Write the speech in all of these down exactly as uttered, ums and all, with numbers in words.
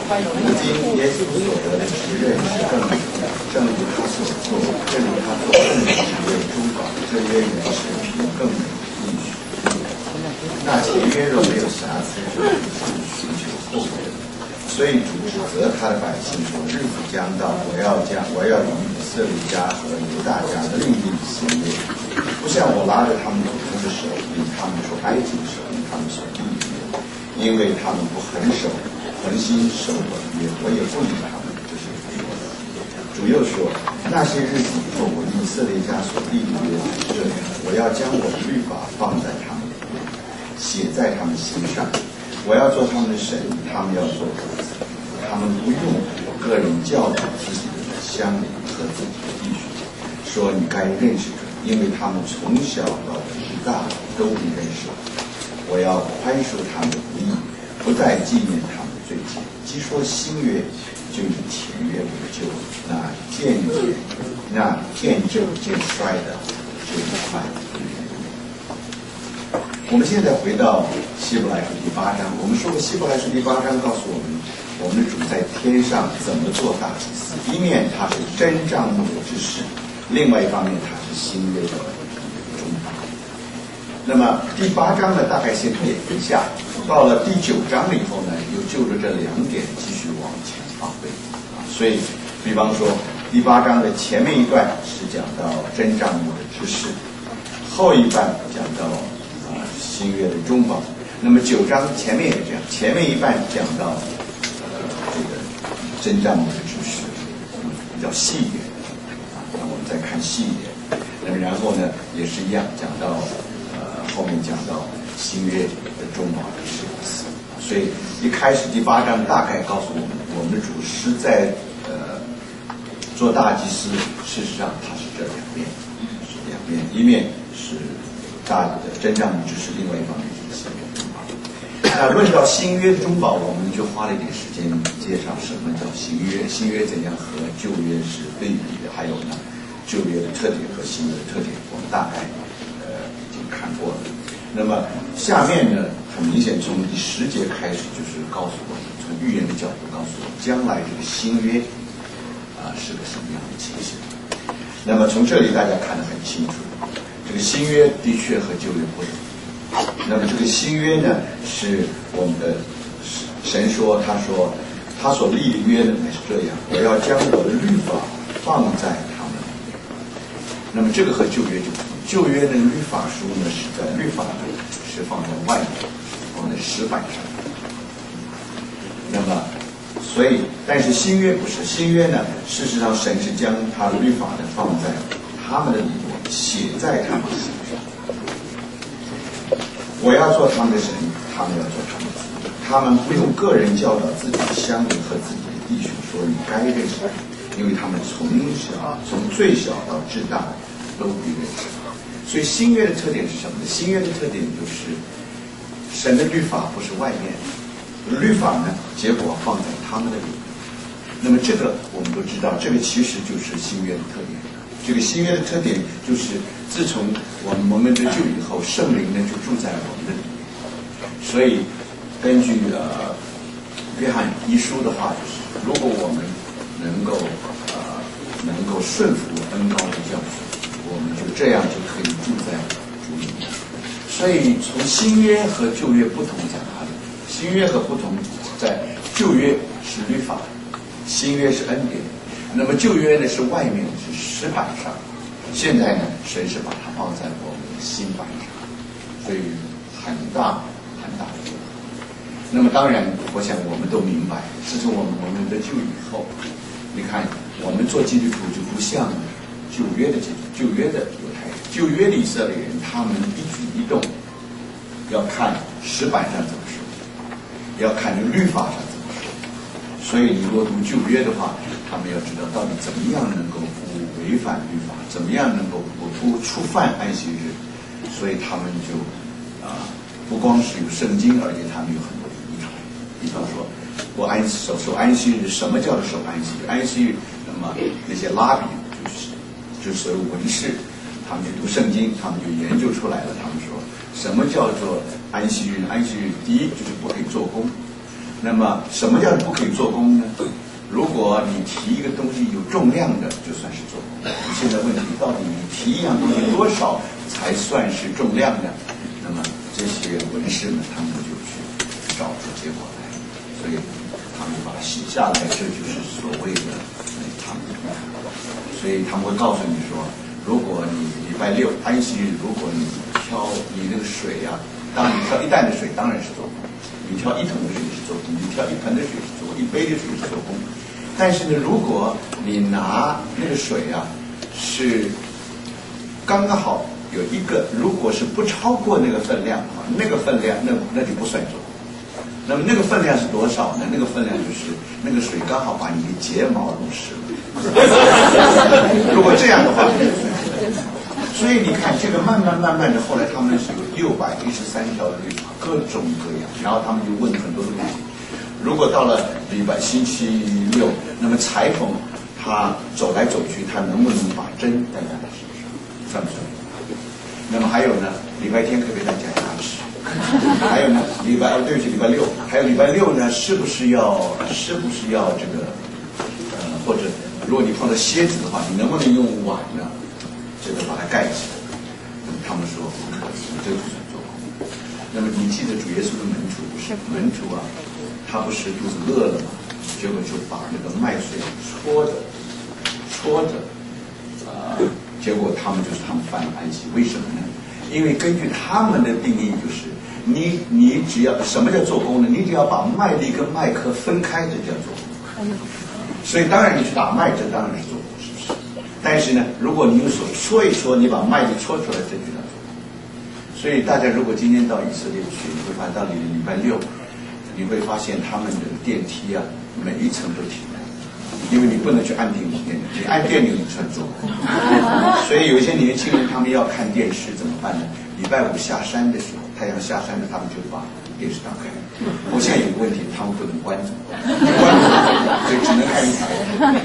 如今耶稣所得的职任是更正如他所做，正如他所奉的职为中保，这约原是凭更美的应许。那前约若没有瑕疵，就寻求后约。所以主指责他的百姓说：日子将到，我要将我要与以色列家和犹大家另立新约，不像我拉着他们祖宗的手，以他们所埃及的手，以他们所立的约，因为他们不恒守恒心守我的约，我也不理他们，这是主说的。主又说：那些日子以后，我以色列家所立的约是这样，我要将我的律法放在他们里面，写在他们心上。我要做他们的神，他们要做我的子。他们不用个人教导自己的乡邻和自己的弟兄，说你该认识主，因为他们从小到直大都不认识我。我要宽恕他们的不义，不再纪念他们的罪愆。既说新约，就以前约为旧，那渐渐那渐旧渐衰的，就以快。我们现在回到希伯来书第八章，我们说过希伯来书第八章告诉我们，我们的主在天上怎么做大祭司。一面他是真帐幕的之始，另外一方面他是新约的中保。那么第八章呢，大概先点一下，到了第九章以后呢，又就着这两点继续往前发挥啊。所以，比方说第八章的前面一段是讲到真帐幕的之始，后一半讲到新约的中保。那么九章前面也这样，前面一半讲到呃这个真帐幕的知识，嗯，比较细一点啊。那我们再看细一点。那么然后呢，也是一样讲到呃后面讲到新约的中保是意思。所以一开始第八章大概告诉我们，我们的主是在呃做大祭司，事实上他是这两面，是两面，一面是大的真帐幕知识，另外一方面是新约中保。那论到新约中保，我们就花了一点时间介绍什么叫新约，新约怎样和旧约是对比的，还有呢旧约的特点和新约的特点，我们大概呃已经看过了。那么下面呢，很明显从第十节开始就是告诉我们，从预言的角度告诉我们，将来这个新约啊、呃、是个什么样的情形。那么从这里大家看得很清楚。这个新约的确和旧约不同。那么这个新约呢，是我们的神说，他说他所立的约呢是这样，我要将我的律法放在他们里面。那么这个和旧约就不同，旧约的律法书呢是在律法呢是放在外面，放在石板上。那么所以但是新约不是，新约呢事实上神是将他的律法呢放在他们的里面，写在他们心上。我要做他们的神，他们要做他们的子民。他们不用个人教导自己的乡邻和自己的弟兄说你该认识，因为他们从小从最小到至大都不认识。所以新约的特点是什么呢？新约的特点就是神的律法不是外面的，律法呢结果放在他们的里面。那么这个我们都知道，这个其实就是新约的特点。这个新约的特点就是，自从我们蒙了这救以后，圣灵呢就住在我们的里面。所以，根据呃约翰一书的话，就是如果我们能够呃能够顺服恩膏的教训，我们就这样就可以住在主里面。所以，从新约和旧约不同讲它的，新约和不同在旧约是律法，新约是恩典。那么旧约呢是外面是石板上，现在呢神是把它放在我们的心板上，所以很大很大的不同。那么当然我想我们都明白，自从我们蒙了得救以后，你看我们做基督徒就不像旧约的基督旧约的犹太人，旧约的以色列人，他们一举一动要看石板上怎么说，要看律法上怎么说。所以你如果读旧约的话，他们要知道到底怎么样能够不违反律法，怎么样能够不不触犯安息日。所以他们就啊、呃，不光是有圣经，而且他们有很多的依靠。比方说，我安守守安息日，什么叫做守安息日？安息日，那么那些拉比就是就是所有文士，他们就读圣经，他们就研究出来了。他们说，什么叫做安息日？安息日第一就是不可以做工。 那么什么叫不可以做工呢？如果你提一个东西有重量的，就算是做工。现在问题到底你提一样东西多少才算是重量呢？那么这些文士们他们就去找出结果来，所以他们把它写下来，这就是所谓的他们。所以他们会告诉你说，如果你礼拜六安息日，如果你挑你那个水啊，当然你挑一担的水当然是做工，你挑一桶的水是做工，你挑一盆的水是做工，一杯的水是做工。但是呢，如果你拿那个水啊，是刚刚好有一个，如果是不超过那个分量啊，那个分量那那就不算做工。那么那个分量是多少呢？那个分量就是那个水刚好把你的睫毛弄湿了。如果这样的话，所以你看这个慢慢慢慢的，后来他们是有六百一十三条的律法，各种各样，然后他们就问很多的问题。如果到了礼拜星期六，那么裁缝他走来走去，他能不能把针戴在他身上，算不算？那么还有呢，礼拜天可不可以戴假牙齿？还有呢，礼拜哦，对不起，礼拜六，还有礼拜六呢，是不是要是不是要这个呃，或者如果你碰到蝎子的话，你能不能用碗呢，这个把它盖起来？那么他们说不可以，这个不算做工。那么你记得主耶稣的门徒不是门徒啊？他不是肚子饿了吗？结果就把那个麦穗搓着搓着啊、呃，结果他们就是他们犯了安息。为什么呢？因为根据他们的定义，就是你你只要什么叫做工呢？你只要把麦粒跟麦壳分开，这叫做工。所以当然你去打麦，这当然是做工，是不是？但是呢，如果你用手搓一搓，你把麦粒搓出来，这就叫做工。所以大家如果今天到以色列去，你会发现到礼礼拜六。你会发现他们的电梯啊，每一层都停了，因为你不能去按电铃，你按电铃你算做工。所以有一些年轻人他们要看电视怎么办呢？礼拜五下山的时候，太阳下山了，他们就把电视打开。我现在有个问题，他们不能关着，关着，所以只能看一台。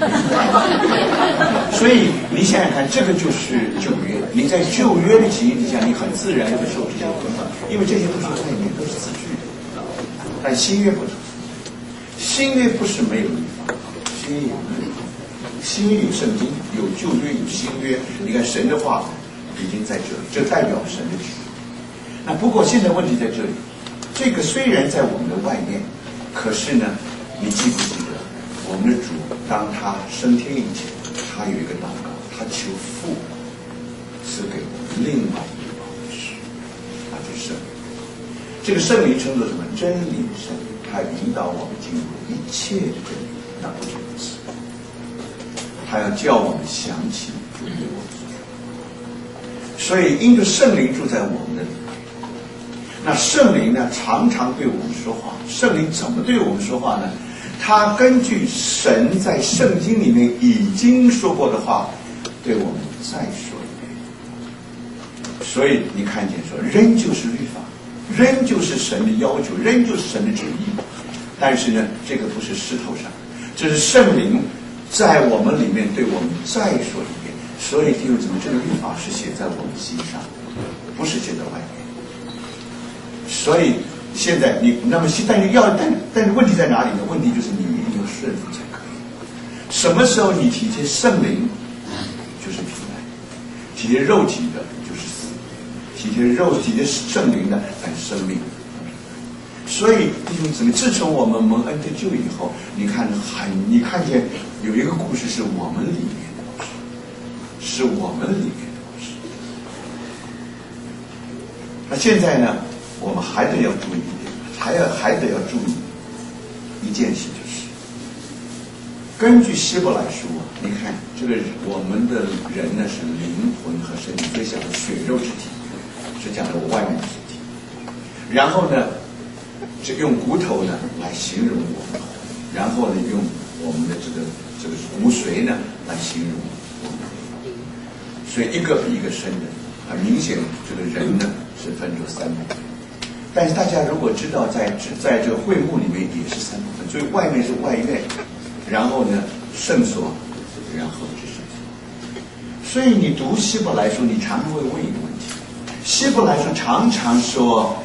所以你想想看，这个就是旧约。你在旧约的情形底下，你很自然会受这些捆绑，因为这些都是外面都是字句。但新约不同，新约不是没有律法，新约有律法，新约有圣经，有旧约有新约。你看神的话已经在这里，这代表神的旨意。那不过现在问题在这里，这个虽然在我们的外面，可是呢，你记不记得我们的主当他升天以前，他有一个祷告，他求父赐给我们另外一个保持，那就是圣灵。这个圣灵称作什么？真理的圣灵，它引导我们进入一切的真理，那不是如此。它要叫我们想起主对我们所说。所以，因着圣灵住在我们的里面，那圣灵呢，常常对我们说话。圣灵怎么对我们说话呢？他根据神在圣经里面已经说过的话，对我们再说一遍。所以你看见说，人就是律法。仍旧是神的要求，仍旧是神的旨意，但是呢，这个不是石头上，这是圣灵在我们里面对我们再说一遍。所以弟兄姊妹，这个律法是写在我们心上，不是写在外面。所以现在你那么但是要但但是问题在哪里呢？问题就是你一定要顺服才可以。什么时候你体贴圣灵，就是平安；体贴肉体的，就是死。体贴肉体的圣灵的但生命。所以弟兄姊妹，自从我们蒙恩得救以后，你看很你看见有一个故事是我们里面的故事，是我们里面的故事。那现在呢，我们还得要注意一点，还要还得要注意一件事，就是根据希伯来书啊，你看这个我们的人呢是灵魂和身体，所以讲的血肉之体。是讲的我外面的身体，然后呢，这用骨头呢来形容我们，然后呢用我们的这个这个骨髓呢来形容我们，所以一个比一个深的，很明显，这个人呢是分作三部分。但是大家如果知道在，在在这个会幕里面也是三部分，所以外面是外院，然后呢圣所，然后是圣所。所以你读希伯来书，你常常会问一个问题。希伯来书常常说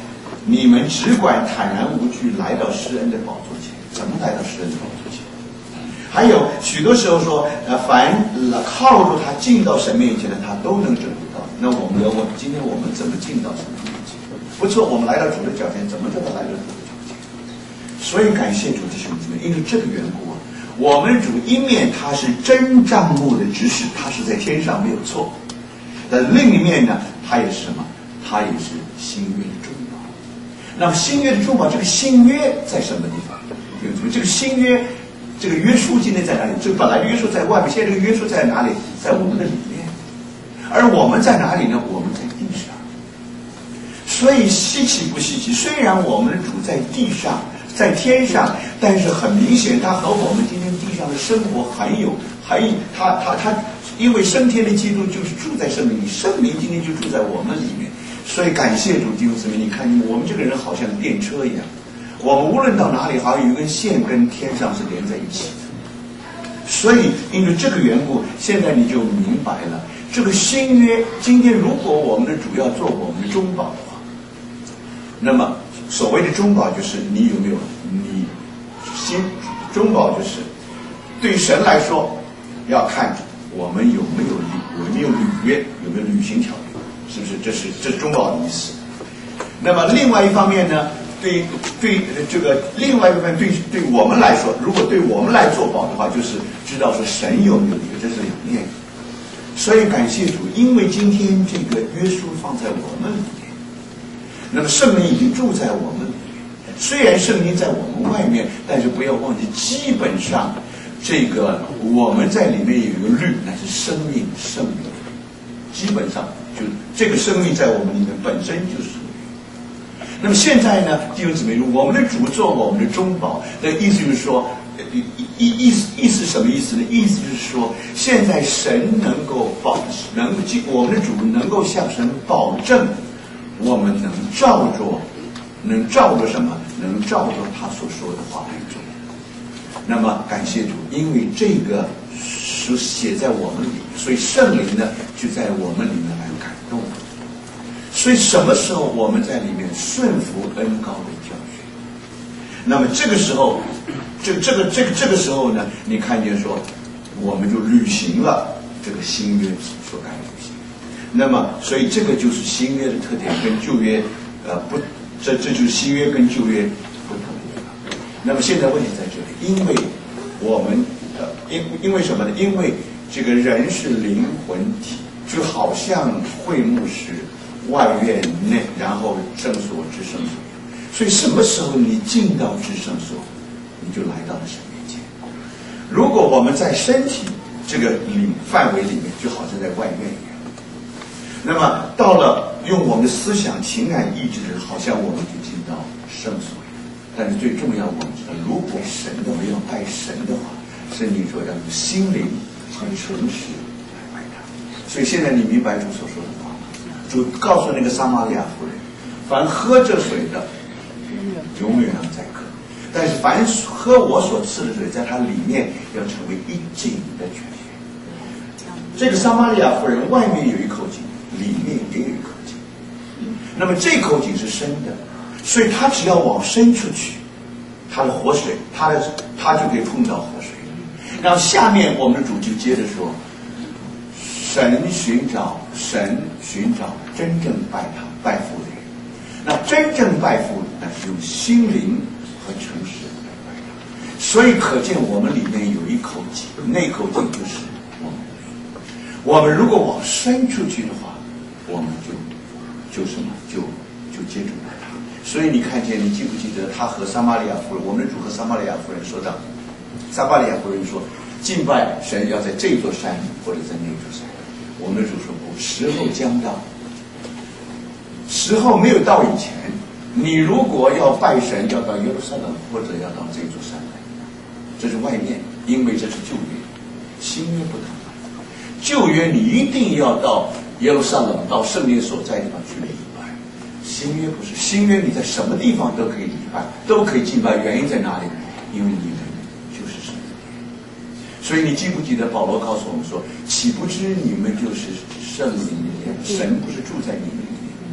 你们只管坦然无惧来到施恩的宝座前。怎么来到施恩的宝座前？还有许多时候说，呃，凡靠着他进到神面前的，他都能拯救到。那我们我今天我们怎么进到神面前？不错，我们来到主的脚前，怎么知道来到主的脚前？所以感谢主弟兄姊妹，因为这个缘故啊，我们主一面他是真帐幕的执事，他是在天上没有错。但另一面呢，他也是什么？他也是新约的中保。那么新约的中保，这个新约在什么地方？这个新约，这个约书今天在哪里？这个本来约书在外面，现在这个约书在哪里？在我们的里面。而我们在哪里呢？我们在地上。所以稀奇不稀奇？虽然我们的主在地上，在天上，但是很明显，他和我们今天地上的生活很有，很他他他，因为升天的基督就是住在圣灵里，圣灵今天就住在我们里面。所以感谢主弟兄姊妹，你看我们这个人好像电车一样。我们无论到哪里，好像有一根线跟天上是连在一起的。所以因为这个缘故，现在你就明白了，这个新约今天如果我们的主要做我们的中保的话，那么所谓的中保就是你有没有你新中保就是对神来说要看我们有没有履有没有履约，有没有履行条约，是不是？这是这是中保的意思。那么另外一方面呢，对对这个另外一部分对对我们来说，如果对我们来做保的话，就是知道说神有没有一个，这是两面。所以感谢主，因为今天这个约束放在我们里面，那么圣灵已经住在我们里面。虽然圣灵在我们外面，但是不要忘记，基本上这个我们在里面有一个律，那是生命圣灵。基本上就这个生命在我们里面本身就是。那么现在呢，弟兄姊妹，我们的主做我们的中保，那意思就是说，意意思意思什么意思呢？意思就是说，现在神能够保，能我们的主能够向神保证，我们能照着，能照着什么？能照着他所说的话来做。那么感谢主，因为这个是写在我们里，所以圣灵呢就在我们里面来感动。所以什么时候我们在里面顺服恩膏的教训？那么这个时候，这这个这个这个时候呢，你看见说，我们就履行了这个新约所该履行。那么，所以这个就是新约的特点，跟旧约呃不，这这就是新约跟旧约不同的地方。那么现在问题在这里，因为我们呃因因为什么呢？因为这个人是灵魂体，就好像会幕是外院内，然后圣所至圣所。所以什么时候你进到至圣所，你就来到了神面前。如果我们在身体这个领范围里面，就好像在外院一样。那么到了用我们的思想、情感、意志，好像我们就进到圣所。但是最重要，我们知道，如果神的我们要拜神的话，圣经说要用心灵和诚实来拜他。所以现在你明白主所说的话。主告诉那个撒玛利亚妇人，凡喝这水的永远要再渴，但是凡喝我所赐的水，在它里面要成为一井的泉源。这个撒玛利亚妇人外面有一口井，里面也有一口井，那么这口井是深的，所以他只要往深处去，他的活水，他的他就可以碰到活水。然后下面我们的主就接着说，神寻找神寻找真正拜他拜父的人，那真正拜父那是用心灵和诚实来拜他。所以可见我们里面有一口井，那口井就是我们。我们如果往深处去的话，我们就就什么就就接触到他。所以你看见，你记不记得他和撒玛利亚妇人，我们的主和撒玛利亚妇人说到，撒玛利亚妇人说，敬拜神要在这座山或者在那座山。我们的主说不，时候将到，时候没有到以前，你如果要拜神，要到耶路撒冷或者要到这座山来，这是外面，因为这是旧约，新约不同。旧约你一定要到耶路撒冷，到圣殿所在地方去礼拜，新约不是，新约你在什么地方都可以礼拜，都可以敬拜，原因在哪里？因为你们就是神。所以你记不记得保罗告诉我们说，岂不知你们就是圣灵里面，神不是住在你们里面？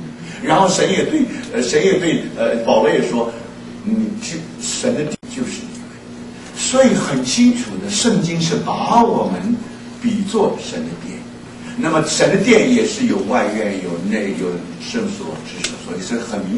然后神也对呃神也对呃保罗也说，嗯，就神的殿就是你们，所以很清楚的，圣经是把我们比作神的殿。那么神的殿也是有外院、有内、有圣所、之所，所以是很明